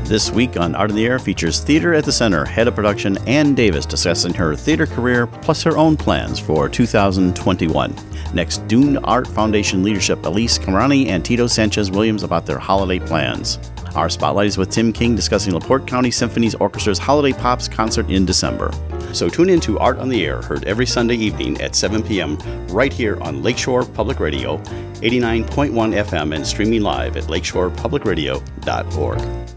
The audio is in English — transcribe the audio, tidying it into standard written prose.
This week on Art in the Air features Theater at the Center head of production Ann Davis discussing her theater career plus her own plans for 2021. Next, Dune Art Foundation leadership Elise Camarani and Tito Sanchez Williams about their holiday plans. Our spotlight is with Tim King discussing LaPorte County Symphony's Orchestra's Holiday Pops concert in December. So tune in to Art on the Air, heard every Sunday evening at 7 p.m. right here on Lakeshore Public Radio, 89.1 FM, and streaming live at lakeshorepublicradio.org.